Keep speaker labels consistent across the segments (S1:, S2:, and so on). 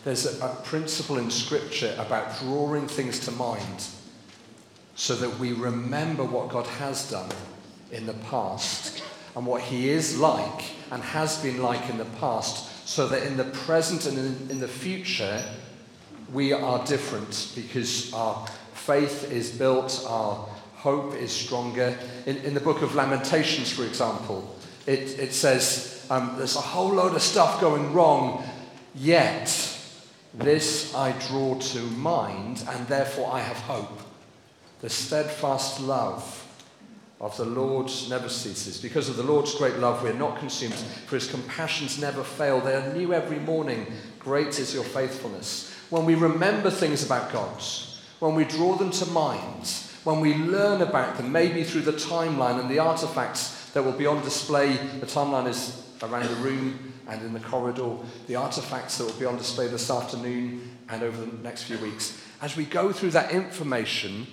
S1: There's a principle in Scripture about drawing things to mind so that we remember what God has done in the past and what he is like and has been like in the past, so that in the present and in the future we are different, because our faith is built, our hope is stronger. In the book of Lamentations, for example, it says there's a whole load of stuff going wrong, yet this I draw to mind, and therefore I have hope. The steadfast love of the Lord never ceases. Because of the Lord's great love, we are not consumed, for his compassions never fail. They are new every morning. Great is your faithfulness. When we remember things about God, when we draw them to mind, when we learn about them, maybe through the timeline and the artifacts that will be on display. The timeline is around the room and in the corridor. The artifacts that will be on display this afternoon and over the next few weeks. As we go through that information,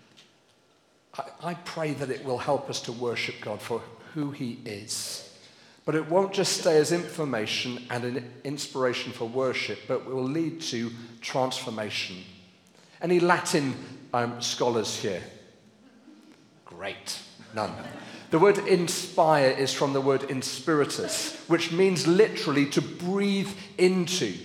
S1: I pray that it will help us to worship God for who he is. But it won't just stay as information and an inspiration for worship, but will lead to transformation. Any Latin scholars here? Great. None. The word inspire is from the word inspiritus, which means literally to breathe into.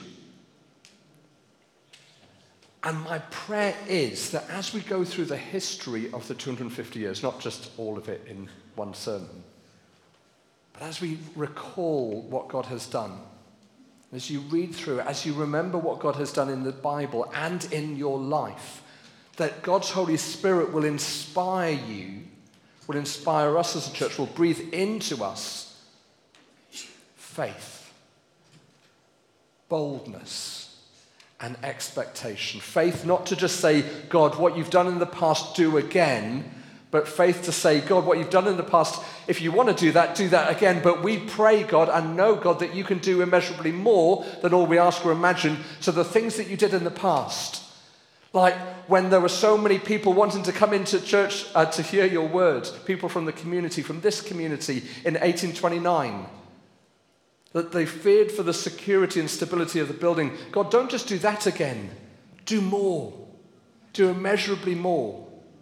S1: And my prayer is that as we go through the history of the 250 years, not just all of it in one sermon, but as we recall what God has done, as you read through it, as you remember what God has done in the Bible and in your life, that God's Holy Spirit will inspire you, will inspire us as a church, will breathe into us faith, boldness, and expectation. Faith not to just say, God, what you've done in the past, do again, but faith to say, God, what you've done in the past, if you want to do that again. But we pray, God, and know, God, that you can do immeasurably more than all we ask or imagine. So the things that you did in the past, like when there were so many people wanting to come into church to hear your word, people from the community, from this community in 1829, that they feared for the security and stability of the building. God, don't just do that again. Do more. Do immeasurably more.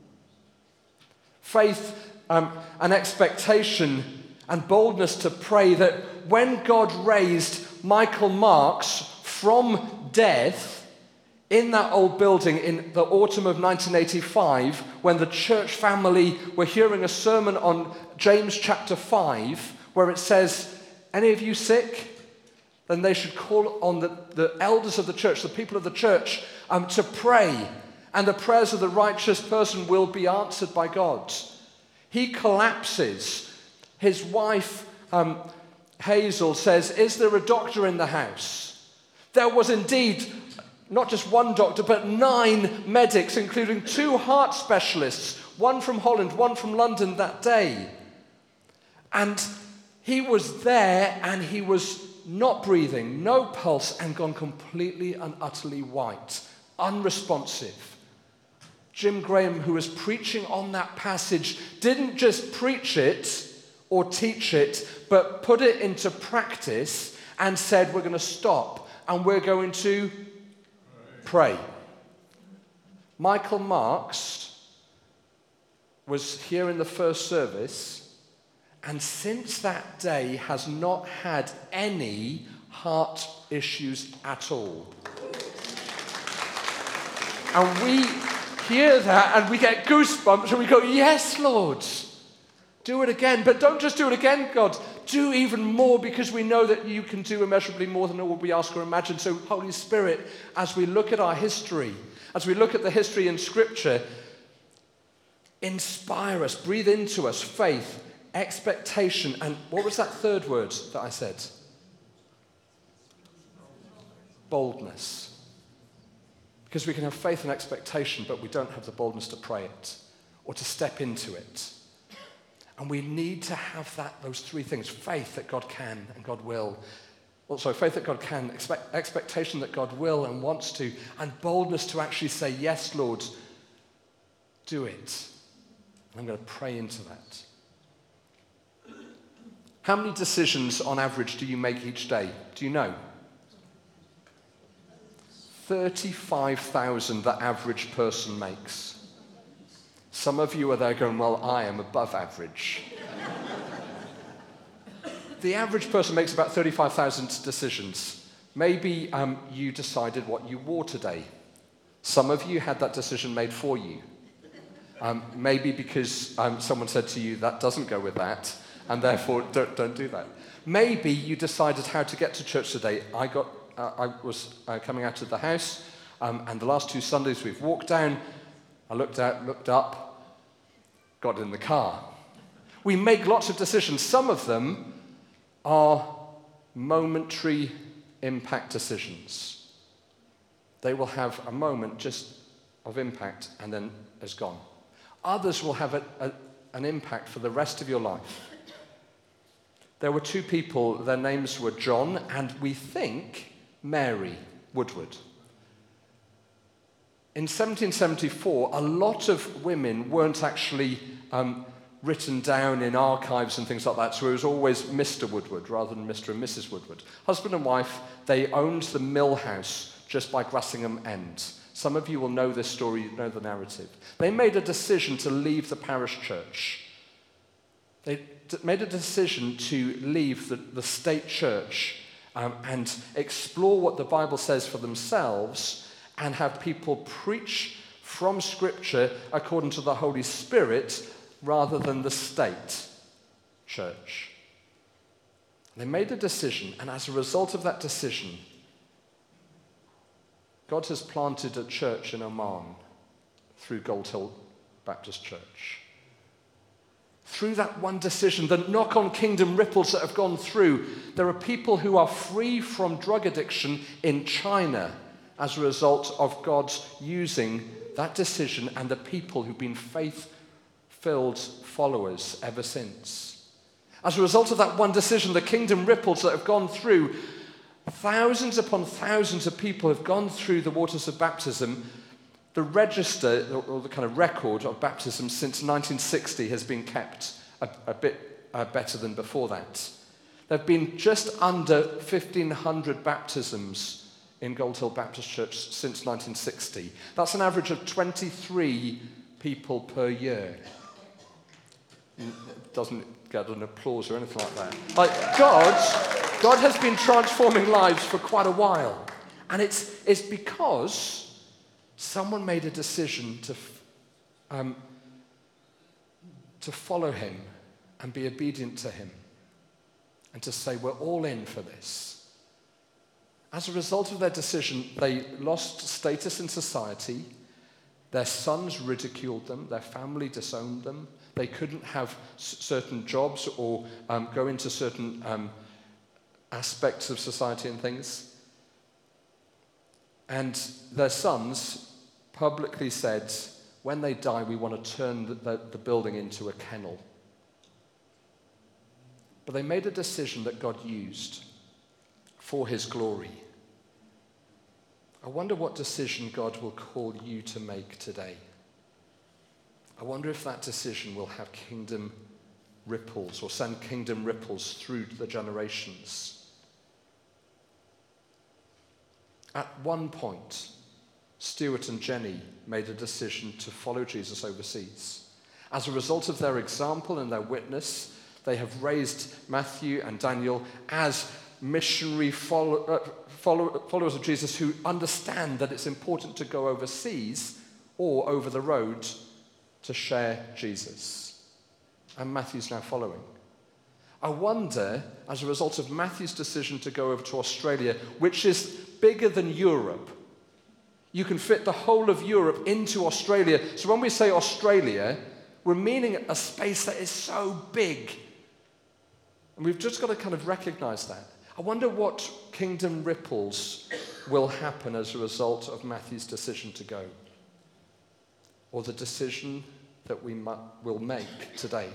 S1: Faith and expectation and boldness to pray that when God raised Michael Marks from death in that old building in the autumn of 1985, when the church family were hearing a sermon on James chapter 5, where it says, any of you sick? Then they should call on the elders of the church, the people of the church, to pray. And the prayers of the righteous person will be answered by God. He collapses. His wife, Hazel, says, is there a doctor in the house? There was indeed not just one doctor, but 9 medics, including 2 heart specialists, one from Holland, one from London that day. And he was there, and he was not breathing, no pulse, and gone completely and utterly white, unresponsive. Jim Graham, who was preaching on that passage, didn't just preach it or teach it, but put it into practice and said, we're going to stop and we're going to pray. Michael Marks was here in the first service, and since that day has not had any heart issues at all. And we hear that and we get goosebumps and we go, yes, Lord, do it again. But don't just do it again, God. Do even more, because we know that you can do immeasurably more than all we ask or imagine. So, Holy Spirit, as we look at our history, as we look at the history in Scripture, inspire us, breathe into us faith, expectation, and what was that third word that I said? Boldness. Because we can have faith and expectation, but we don't have the boldness to pray it or to step into it. And we need to have those 3 things: faith that God can and God will. Also, faith that God can, expectation that God will and wants to, and boldness to actually say, yes, Lord, do it. And I'm going to pray into that. How many decisions on average do you make each day? Do you know? 35,000 the average person makes. Some of you are there going, well, I am above average. The average person makes about 35,000 decisions. Maybe you decided what you wore today. Some of you had that decision made for you. Maybe because someone said to you, that doesn't go with that, and therefore don't do that. Maybe you decided how to get to church today. I was coming out of the house, and the last 2 Sundays we've walked down. I looked out, looked up, got in the car. We make lots of decisions. Some of them are momentary impact decisions. They will have a moment just of impact and then it's gone. Others will have an impact for the rest of your life. There were 2 people, their names were John and we think Mary Woodward. In 1774, a lot of women weren't actually written down in archives and things like that, so it was always Mr. Woodward rather than Mr. and Mrs. Woodward. Husband and wife, they owned the mill house just by Grassingham End. Some of you will know this story, you know the narrative. They made a decision to leave the parish church. They made a decision to leave the state church and explore what the Bible says for themselves and have people preach from Scripture according to the Holy Spirit rather than the state church. They made a decision, and as a result of that decision, God has planted a church in Oman through Gold Hill Baptist Church. Through that one decision, the knock-on kingdom ripples that have gone through, there are people who are free from drug addiction in China as a result of God's using that decision and the people who've been faith-filled followers ever since. As a result of that one decision, the kingdom ripples that have gone through, thousands upon thousands of people have gone through the waters of baptism. The register, or the kind of record of baptism since 1960 has been kept a bit better than before that. There have been just under 1,500 baptisms in Gold Hill Baptist Church since 1960. That's an average of 23 people per year. It doesn't get an applause or anything like that. Like God has been transforming lives for quite a while. And it's because someone made a decision to follow him and be obedient to him and to say, we're all in for this. As a result of their decision, they lost status in society. Their sons ridiculed them. Their family disowned them. They couldn't have certain jobs or go into certain aspects of society and things. And their sons publicly said, when they die, we want to turn the building into a kennel. But they made a decision that God used for his glory. I wonder what decision God will call you to make today. I wonder if that decision will have kingdom ripples or send kingdom ripples through the generations. At one point, Stuart and Jenny made a decision to follow Jesus overseas. As a result of their example and their witness, they have raised Matthew and Daniel as missionary followers of Jesus who understand that it's important to go overseas or over the road to share Jesus. And Matthew's now following. I wonder, as a result of Matthew's decision to go over to Australia, which is bigger than Europe, you can fit the whole of Europe into Australia. So when we say Australia, we're meaning a space that is so big. And we've just got to kind of recognize that. I wonder what kingdom ripples will happen as a result of Matthew's decision to go, or the decision that we will make today.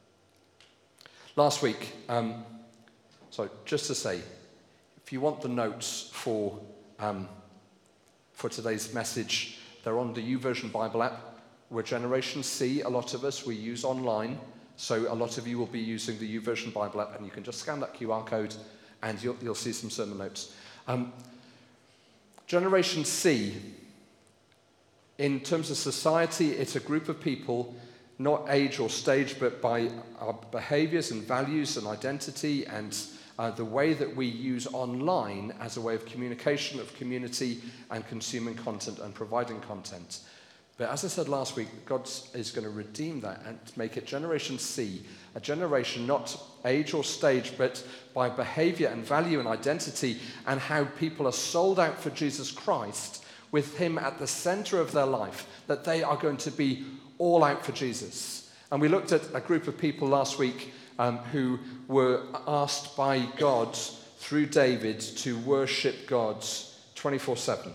S1: Last week, just to say, if you want the notes for today's message, they're on the YouVersion Bible app. We're Generation C, a lot of us, we use online, so a lot of you will be using the YouVersion Bible app, and you can just scan that QR code and you'll see some sermon notes. Generation C, in terms of society, it's a group of people, not age or stage, but by our behaviors and values and identity and the way that we use online as a way of communication, of community, and consuming content and providing content. But as I said last week, God is going to redeem that and make it Generation C, a generation not age or stage, but by behavior and value and identity and how people are sold out for Jesus Christ with him at the center of their life, that they are going to be all out for Jesus. And we looked at a group of people last week who were asked by God through David to worship God 24/7.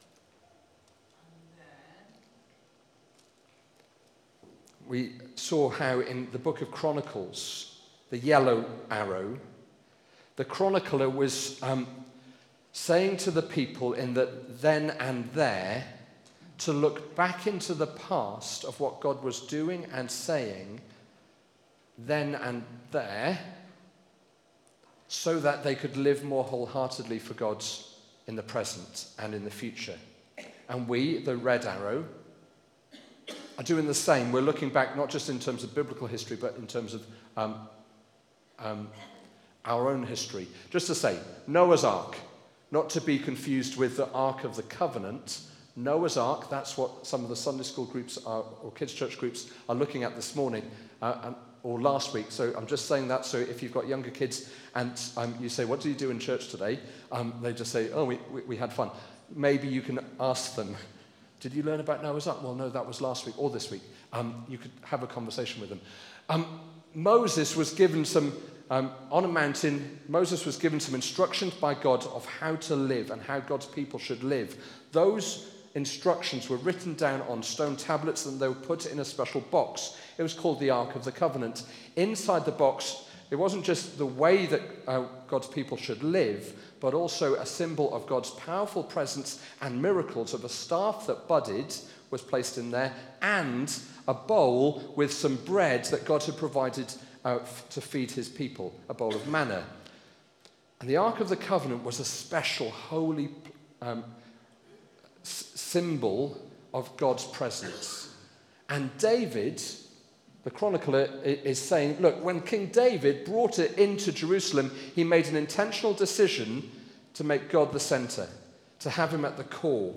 S1: We saw how in the book of Chronicles, the yellow arrow, the chronicler was saying to the people in the then and there to look back into the past of what God was doing and saying then and there so that they could live more wholeheartedly for God in the present and in the future. And we, the red arrow, are doing the same. We're looking back not just in terms of biblical history, but in terms of our own history. Just to say, Noah's Ark, not to be confused with the Ark of the Covenant. Noah's Ark, that's what some of the Sunday school groups or kids' church groups are looking at this morning or last week. So I'm just saying that so if you've got younger kids and you say, what do you do in church today? They just say, oh, we had fun. Maybe you can ask them, did you learn about Noah's Ark? Well, no, that was last week or this week. You could have a conversation with them. Moses was given on a mountain, Moses was given some instructions by God of how to live and how God's people should live. Those instructions were written down on stone tablets and they were put in a special box. It was called the Ark of the Covenant. Inside the box, it wasn't just the way that God's people should live, but also a symbol of God's powerful presence and miracles of a staff that budded was placed in there and a bowl with some bread that God had provided to feed his people, a bowl of manna. And the Ark of the Covenant was a special, holy symbol of God's presence. And David, the chronicler, is saying, look, when King David brought it into Jerusalem, he made an intentional decision to make God the center, to have him at the core,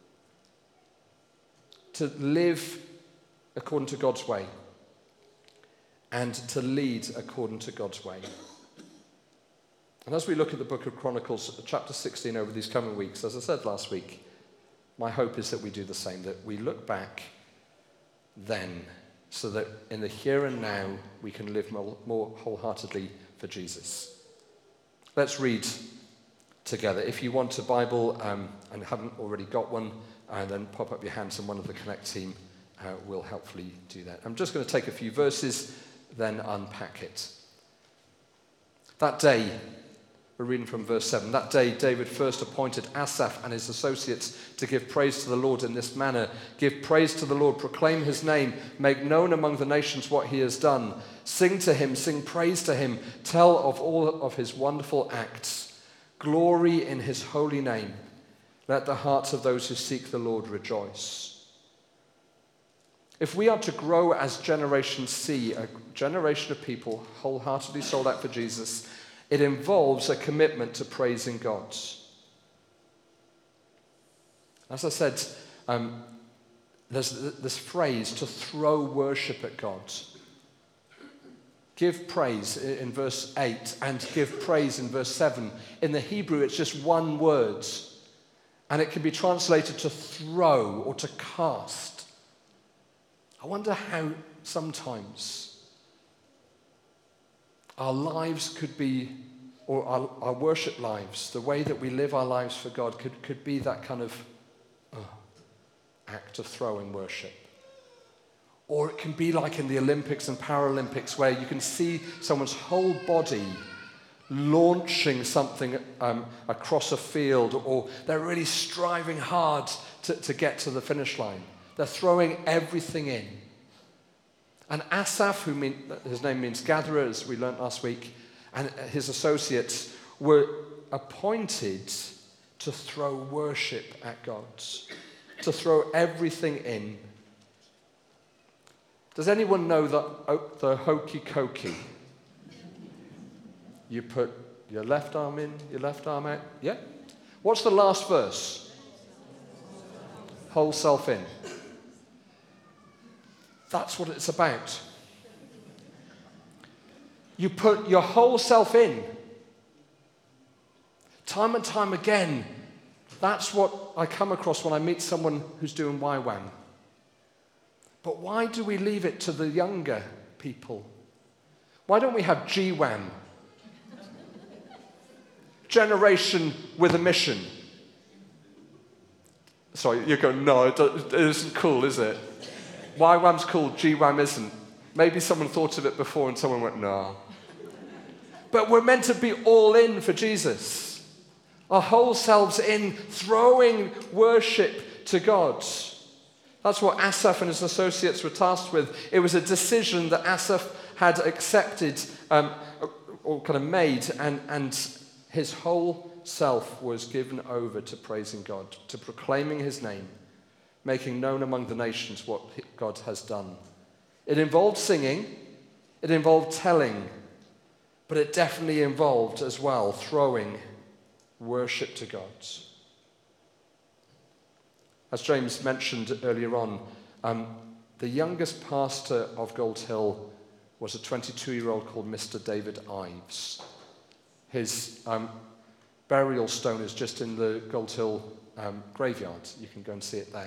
S1: to live according to God's way, and to lead according to God's way. And as we look at the book of Chronicles, chapter 16, over these coming weeks, as I said last week, my hope is that we do the same, that we look back then, so that in the here and now, we can live more wholeheartedly for Jesus. Let's read together. If you want a Bible and haven't already got one, then pop up your hands and one of the Connect team will helpfully do that. I'm just going to take a few verses, then unpack it. That day, we're reading from verse 7. That day, David first appointed Asaph and his associates to give praise to the Lord in this manner. Give praise to the Lord, proclaim his name, make known among the nations what he has done. Sing to him, sing praise to him, tell of all of his wonderful acts. Glory in his holy name. Let the hearts of those who seek the Lord rejoice. If we are to grow as Generation C, a generation of people wholeheartedly sold out for Jesus, it involves a commitment to praising God. As I said, there's this phrase, to throw worship at God. Give praise in verse 8 and give praise in verse 7. In the Hebrew, it's just one word, and it can be translated to throw or to cast. I wonder how sometimes our lives could be, or our worship lives, the way that we live our lives for God could be that kind of act of throwing worship. Or it can be like in the Olympics and Paralympics where you can see someone's whole body launching something across a field, or they're really striving hard to get to the finish line. They're throwing everything in. And Asaph, his name means gatherer, as we learnt last week, and his associates were appointed to throw worship at God, to throw everything in. Does anyone know the hokey cokey? You put your left arm in, your left arm out. Yeah? What's the last verse? Whole self in. That's what it's about. You put your whole self in. Time and time again, that's what I come across when I meet someone who's doing YWAM. But why do we leave it to the younger people? Why don't we have GWAM? Generation with a mission. Sorry, you're going, no, it isn't cool, is it? YWAM's cool, GWAM isn't. Maybe someone thought of it before and someone went, no. But we're meant to be all in for Jesus. Our whole selves in, throwing worship to God. That's what Asaph and his associates were tasked with. It was a decision that Asaph had accepted or kind of made, and his whole self was given over to praising God, to proclaiming his name, making known among the nations what God has done. It involved singing, it involved telling, but it definitely involved as well throwing worship to God. As James mentioned earlier on, the youngest pastor of Gold Hill was a 22-year-old called Mr. David Ives. His burial stone is just in the Gold Hill graveyard. You can go and see it there.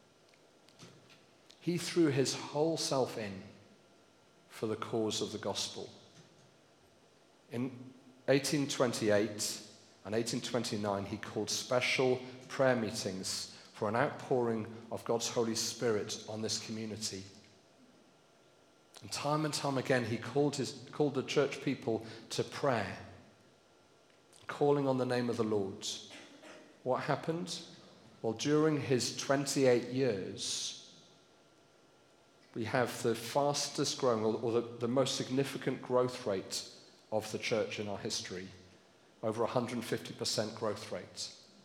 S1: He threw his whole self in for the cause of the gospel. In 1828 and 1829, he called special prayer meetings for an outpouring of God's Holy Spirit on this community. And time again, he called the church people to prayer, calling on the name of the Lord. What happened? Well, during his 28 years, we have the fastest growing, or the most significant growth rate of the church in our history. Over 150% growth rate.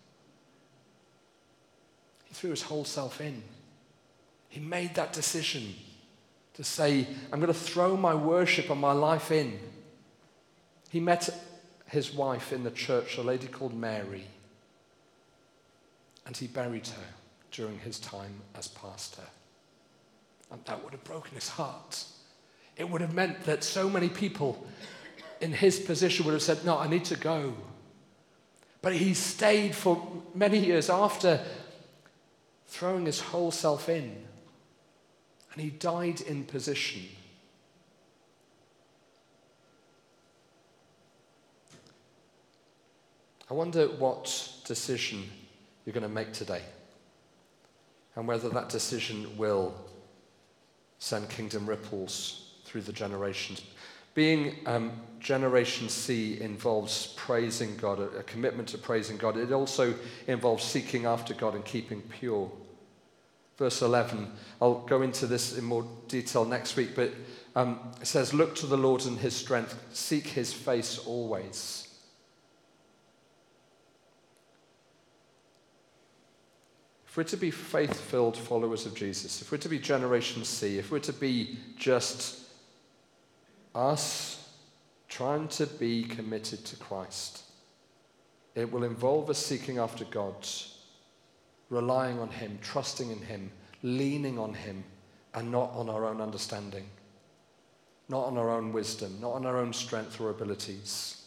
S1: He threw his whole self in. He made that decision to say, I'm going to throw my worship and my life in. He met his wife in the church, a lady called Mary, and he buried her during his time as pastor. And that would have broken his heart. It would have meant that so many people in his position would have said, no, I need to go. But he stayed for many years after throwing his whole self in. And he died in position. I wonder what decision you're going to make today, and whether that decision will send kingdom ripples through the generations. Being Generation C involves praising God, a commitment to praising God. It also involves seeking after God and keeping pure. Verse 11, I'll go into this in more detail next week, but it says, look to the Lord in his strength, seek his face always. If we're to be faith-filled followers of Jesus, if we're to be Generation C, if we're to be just us trying to be committed to Christ, it will involve us seeking after God, relying on him, trusting in him, leaning on him, and not on our own understanding, not on our own wisdom, not on our own strength or abilities.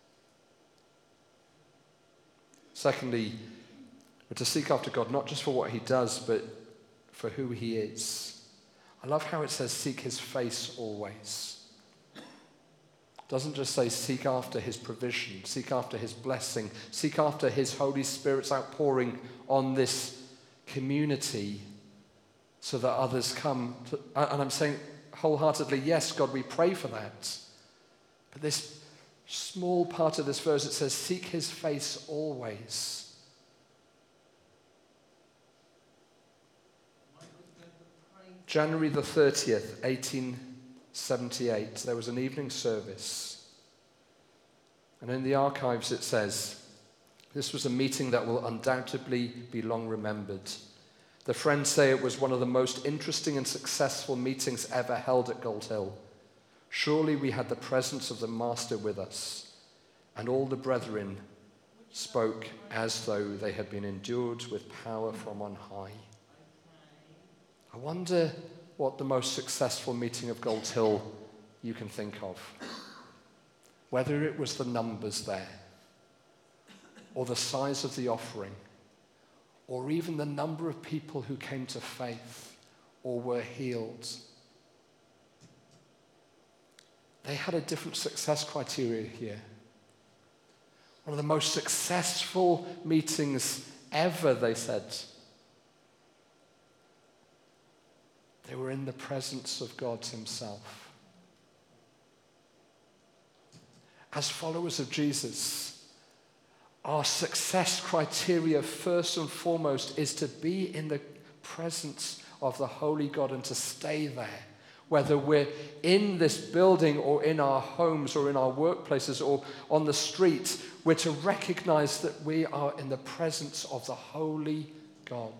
S1: Secondly, we're to seek after God, not just for what he does, but for who he is. I love how it says, seek his face always. It doesn't just say seek after his provision, seek after his blessing, seek after his Holy Spirit's outpouring on this community so that others come to, and I'm saying wholeheartedly, yes, God, we pray for that. But this small part of this verse, it says, seek his face always. January the 30th, 1878, there was an evening service. And in the archives it says, This was a meeting that will undoubtedly be long remembered. The friends say it was one of the most interesting and successful meetings ever held at Gold Hill. Surely we had the presence of the Master with us, and all the brethren spoke as though they had been endued with power from on high. I wonder what the most successful meeting of Gold Hill you can think of. Whether it was the numbers there, or the size of the offering, or even the number of people who came to faith or were healed. They had a different success criteria here. One of the most successful meetings ever, they said. They were in the presence of God himself. As followers of Jesus, our success criteria, first and foremost, is to be in the presence of the Holy God and to stay there. Whether we're in this building or in our homes or in our workplaces or on the street, we're to recognize that we are in the presence of the Holy God.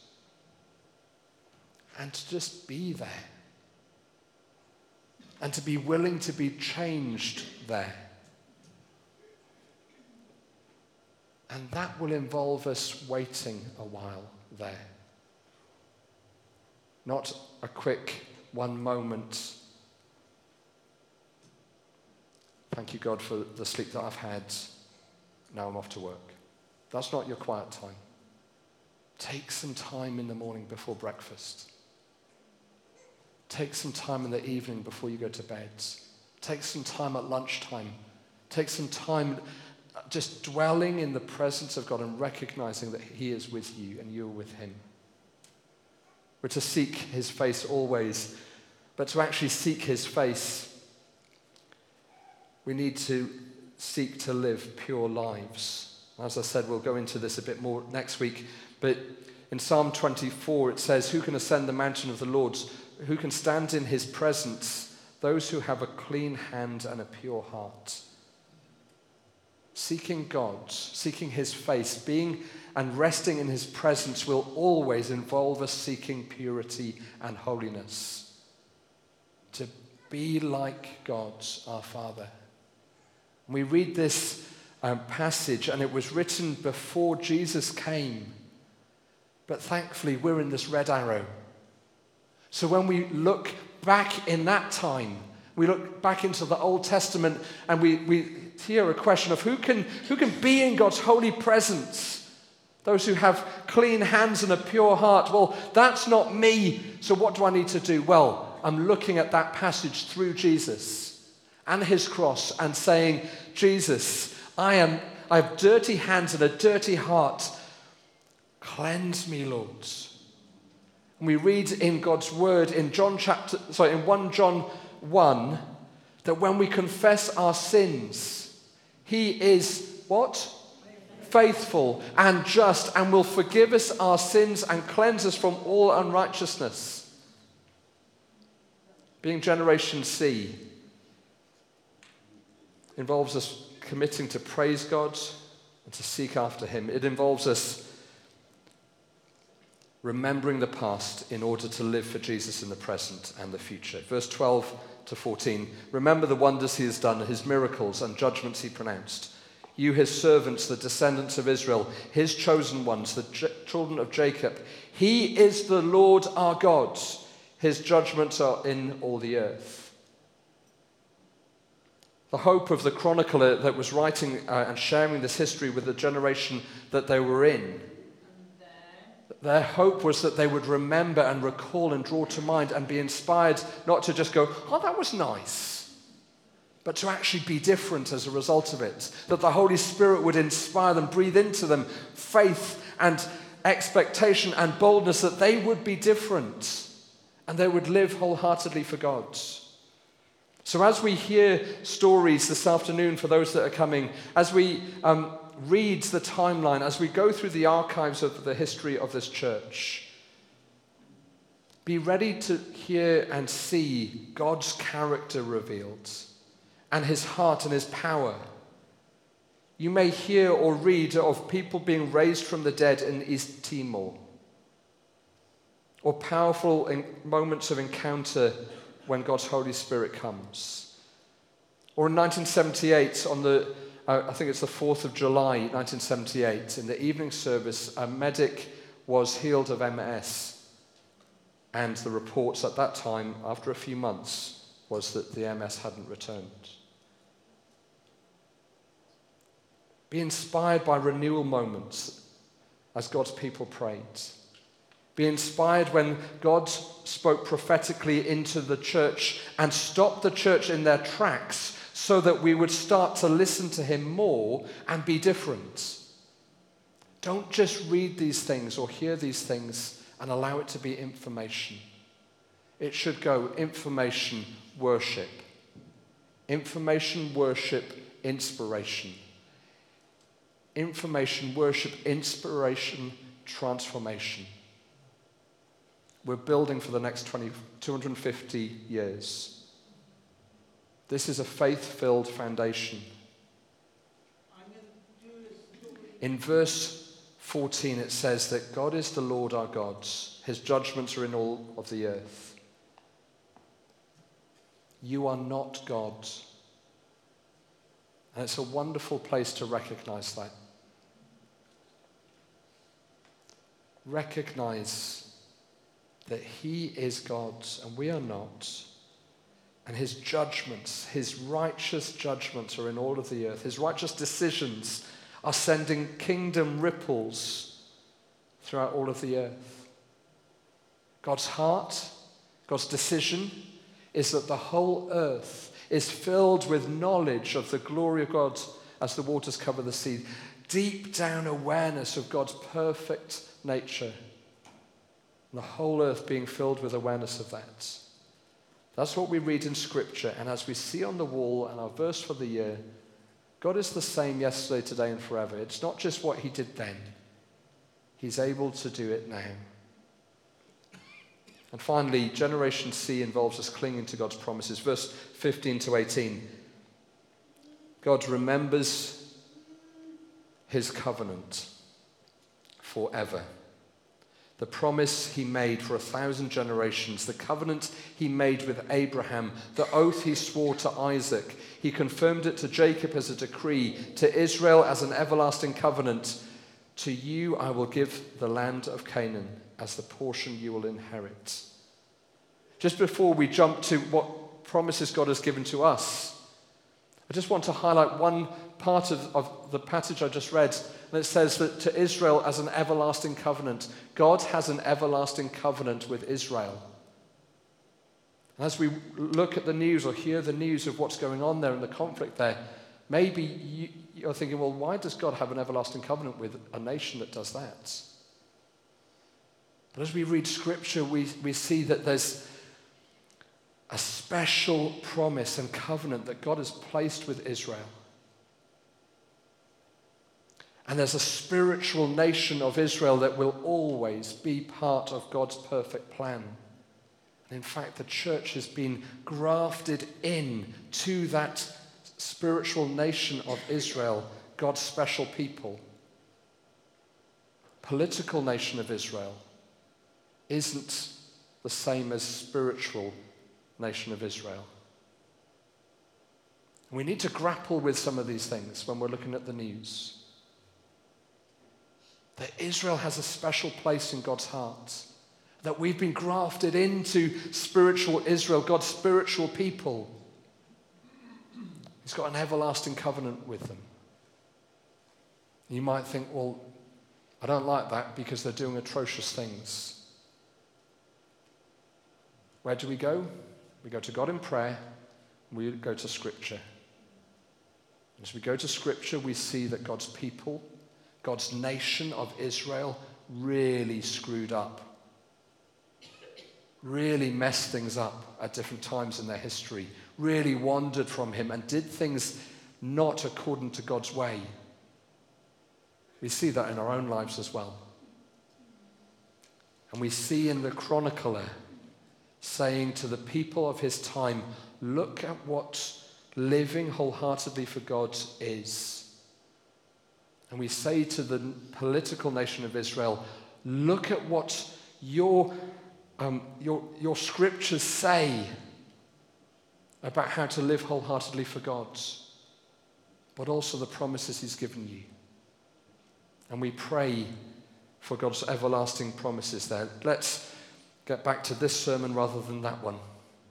S1: And to just be there. And to be willing to be changed there. And that will involve us waiting a while there. Not a quick one moment. Thank you, God, for the sleep that I've had. Now I'm off to work. That's not your quiet time. Take some time in the morning before breakfast. Take some time in the evening before you go to bed. Take some time at lunchtime. Take some time just dwelling in the presence of God and recognizing that he is with you and you're with him. We're to seek his face always, but to actually seek his face, we need to seek to live pure lives. As I said, we'll go into this a bit more next week, but in Psalm 24 it says, "Who can ascend the mountain of the Lord? Who can stand in his presence? Those who have a clean hand and a pure heart." Seeking God, seeking his face, being and resting in his presence will always involve us seeking purity and holiness. To be like God, our Father. We read this passage, and it was written before Jesus came. But thankfully, we're in this red arrow. So when we look back in that time, we look back into the Old Testament, and we hear a question of who can be in God's holy presence? Those who have clean hands and a pure heart. Well, that's not me, so what do I need to do? Well, I'm looking at that passage through Jesus and his cross and saying, Jesus, I have dirty hands and a dirty heart. Cleanse me, Lord. And we read in God's word in 1 John 1 that when we confess our sins, he is what? Faithful and just, and will forgive us our sins and cleanse us from all unrighteousness. Being Generation C involves us committing to praise God and to seek after him. It involves us remembering the past in order to live for Jesus in the present and the future. Verse 12 to 14. Remember the wonders he has done, his miracles and judgments he pronounced. You, his servants, the descendants of Israel, his chosen ones, the children of Jacob. He is the Lord our God. His judgments are in all the earth. The hope of the chronicler that was writing and sharing this history with the generation that they were in, their hope was that they would remember and recall and draw to mind and be inspired not to just go, oh, that was nice, but to actually be different as a result of it. That the Holy Spirit would inspire them, breathe into them faith and expectation and boldness that they would be different and they would live wholeheartedly for God. So as we hear stories this afternoon for those that are coming, as we read the timeline, as we go through the archives of the history of this church, be ready to hear and see God's character revealed and his heart and his power. You may hear or read of people being raised from the dead in East Timor, or powerful moments of encounter when God's Holy Spirit comes. Or in 1978, I think it's the 4th of July, 1978, in the evening service, a medic was healed of MS. And the reports at that time, after a few months, was that the MS hadn't returned. Be inspired by renewal moments as God's people prayed. Be inspired when God spoke prophetically into the church and stopped the church in their tracks so that we would start to listen to him more and be different. Don't just read these things or hear these things and allow it to be information. It should go information, worship. Information, worship, inspiration. Information, worship, inspiration, transformation. We're building for the next 250 years. This is a faith-filled foundation. In verse 14 it says that God is the Lord our God. His judgments are in all of the earth. You are not God. And it's a wonderful place to recognize that. Recognize that he is God and we are not. And his judgments, his righteous judgments are in all of the earth. His righteous decisions are sending kingdom ripples throughout all of the earth. God's heart, God's decision is that the whole earth is filled with knowledge of the glory of God as the waters cover the sea. Deep down awareness of God's perfect nature. And the whole earth being filled with awareness of that. That's what we read in Scripture. And as we see on the wall and our verse for the year, God is the same yesterday, today, and forever. It's not just what he did then. He's able to do it now. And finally, Generation C involves us clinging to God's promises. Verse 15 to 18. God remembers his covenant forever. The promise he made for 1,000 generations, the covenant he made with Abraham, the oath he swore to Isaac. He confirmed it to Jacob as a decree, to Israel as an everlasting covenant. To you I will give the land of Canaan as the portion you will inherit. Just before we jump to what promises God has given to us, I just want to highlight one part of the passage I just read. And it says that to Israel as an everlasting covenant. God has an everlasting covenant with Israel. And as we look at the news or hear the news of what's going on there and the conflict there, maybe you're thinking, well, why does God have an everlasting covenant with a nation that does that? But as we read Scripture, we see that there's a special promise and covenant that God has placed with Israel. And there's a spiritual nation of Israel that will always be part of God's perfect plan. And in fact, the church has been grafted in to that spiritual nation of Israel, God's special people. Political nation of Israel isn't the same as spiritual nation of Israel. And we need to grapple with some of these things when we're looking at the news. That Israel has a special place in God's heart. That we've been grafted into spiritual Israel, God's spiritual people. He's got an everlasting covenant with them. You might think, well, I don't like that because they're doing atrocious things. Where do we go? We go to God in prayer, and we go to Scripture. As we go to Scripture, we see that God's people, God's nation of Israel, really screwed up. Really messed things up at different times in their history. Really wandered from him and did things not according to God's way. We see that in our own lives as well. And we see in the chronicler saying to the people of his time, look at what living wholeheartedly for God is. And we say to the political nation of Israel, look at what your scriptures say about how to live wholeheartedly for God, but also the promises he's given you. And we pray for God's everlasting promises there. Let's get back to this sermon rather than that one.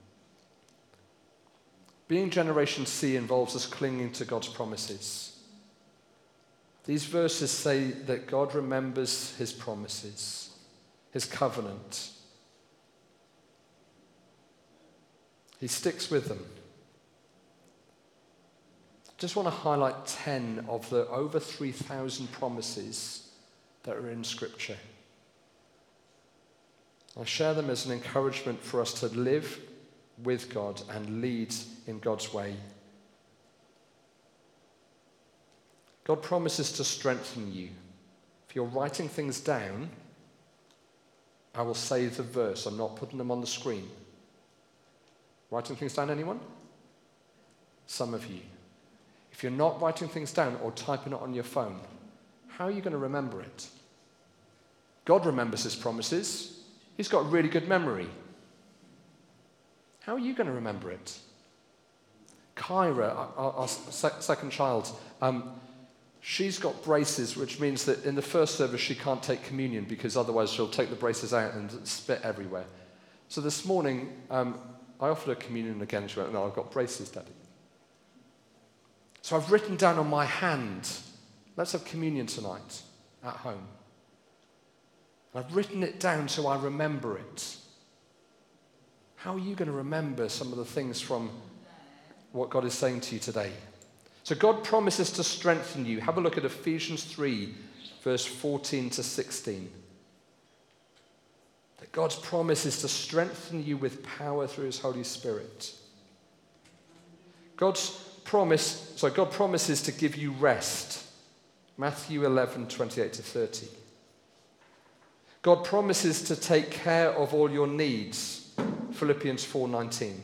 S1: Being Generation C involves us clinging to God's promises. These verses say that God remembers his promises, his covenant. He sticks with them. I just want to highlight 10 of the over 3,000 promises that are in Scripture. I share them as an encouragement for us to live with God and lead in God's way. God promises to strengthen you. If you're writing things down, I will say the verse. I'm not putting them on the screen. Writing things down, anyone? Some of you. If you're not writing things down or typing it on your phone, how are you going to remember it? God remembers his promises. He's got a really good memory. How are you going to remember it? Kyra, our second child, she's got braces, which means that in the first service she can't take communion because otherwise she'll take the braces out and spit everywhere. So this morning, I offered her communion again. She went, no, I've got braces, Daddy. So I've written down on my hand, let's have communion tonight at home. I've written it down so I remember it. How are you going to remember some of the things from what God is saying to you today? So God promises to strengthen you. Have a look at Ephesians 3, verse 14 to 16. That God's promise is to strengthen you with power through his Holy Spirit. God promises to give you rest. Matthew 11, 28 to 30. God promises to take care of all your needs. Philippians 4:19.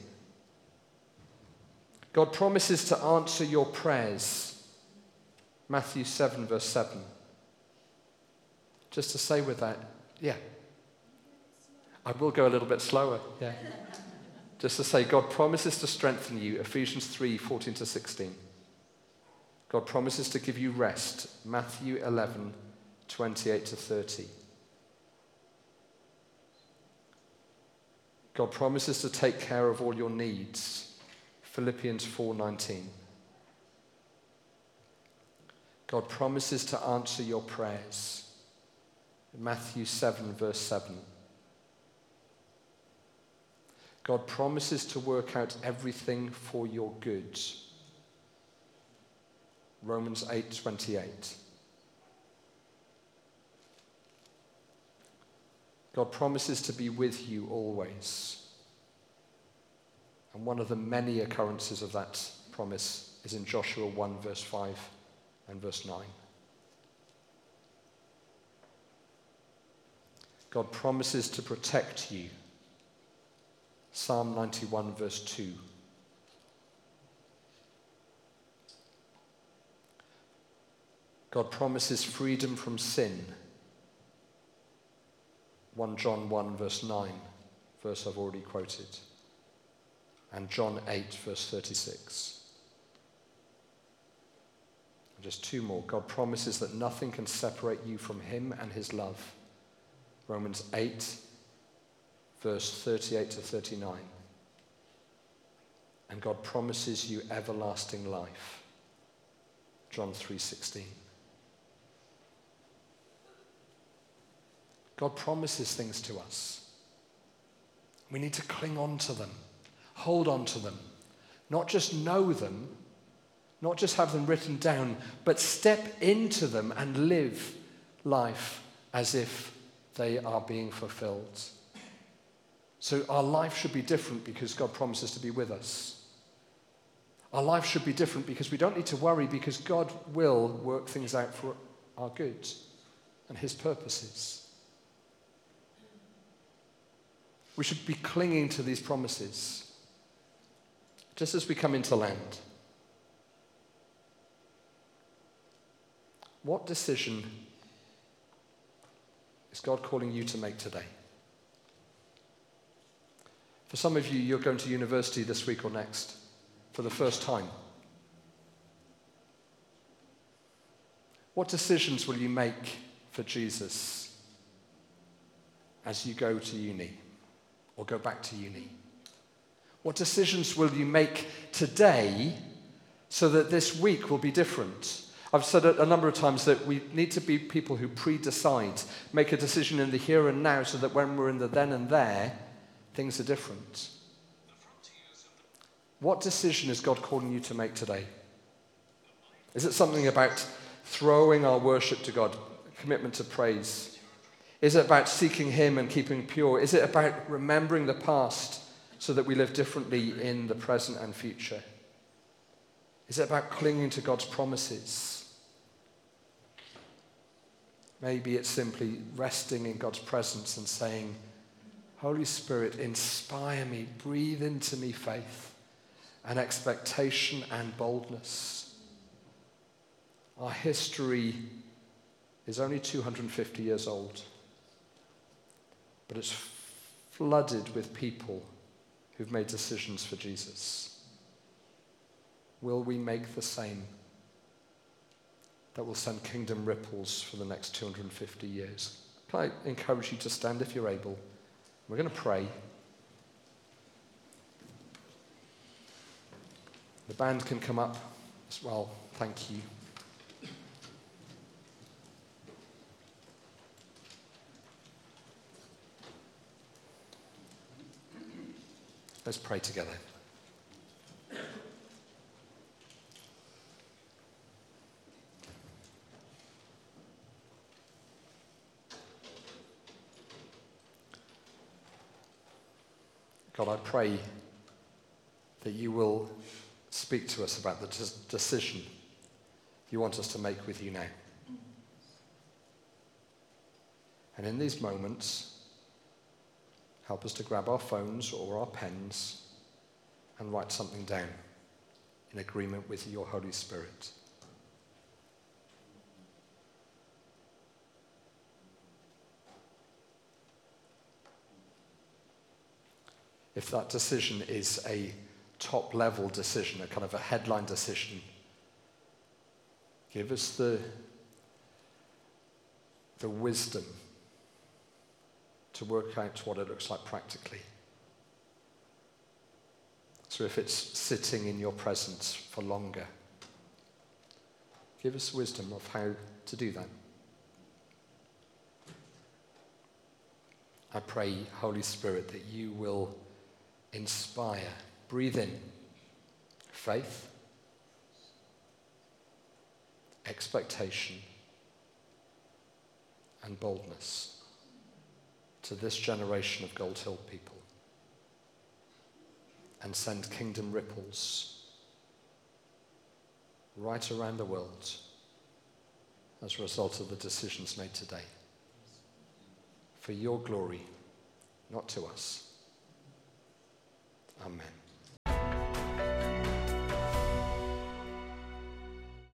S1: God promises to answer your prayers. Matthew 7, verse 7. Just to say with that, yeah. I will go a little bit slower, yeah. Just to say, God promises to strengthen you. Ephesians 3, 14 to 16. God promises to give you rest. Matthew 11, 28 to 30. God promises to take care of all your needs. Philippians 4:19. God promises to answer your prayers. Matthew 7, verse 7. God promises to work out everything for your good. Romans 8:28. God promises to be with you always. And one of the many occurrences of that promise is in Joshua 1, verse 5 and verse 9. God promises to protect you. Psalm 91, verse 2. God promises freedom from sin. 1 John 1, verse 9, verse I've already quoted. And John 8, verse 36. And just two more. God promises that nothing can separate you from him and his love. Romans 8, verse 38 to 39. And God promises you everlasting life. John 3:16. God promises things to us. We need to cling on to them, hold on to them, not just know them, not just have them written down, but step into them and live life as if they are being fulfilled. So our life should be different because God promises to be with us. Our life should be different because we don't need to worry because God will work things out for our good and his purposes. We should be clinging to these promises just as we come into land. What decision is God calling you to make today? For some of you, you're going to university this week or next for the first time. What decisions will you make for Jesus as you go to uni or go back to uni? What decisions will you make today so that this week will be different? I've said it a number of times that we need to be people who pre-decide, make a decision in the here and now so that when we're in the then and there, things are different. What decision is God calling you to make today? Is it something about throwing our worship to God, a commitment to praise? Is it about seeking Him and keeping pure? Is it about remembering the past so that we live differently in the present and future? Is it about clinging to God's promises? Maybe it's simply resting in God's presence and saying, Holy Spirit, inspire me, breathe into me faith and expectation and boldness. Our history is only 250 years old, but it's flooded with people who've made decisions for Jesus. Will we make the same? That will send kingdom ripples for the next 250 years. Can I encourage you to stand if you're able? We're going to pray. The band can come up as well. Thank you. Let's pray together. God, I pray that you will speak to us about the decision you want us to make with you now. And in these moments, help us to grab our phones or our pens and write something down in agreement with your Holy Spirit. If that decision is a top-level decision, a kind of a headline decision, give us the wisdom to work out what it looks like practically. So if it's sitting in your presence for longer, give us wisdom of how to do that. I pray, Holy Spirit, that you will inspire, breathe in faith, expectation, and boldness to this generation of Gold Hill people, and send kingdom ripples right around the world as a result of the decisions made today. For your glory, not to us. Amen.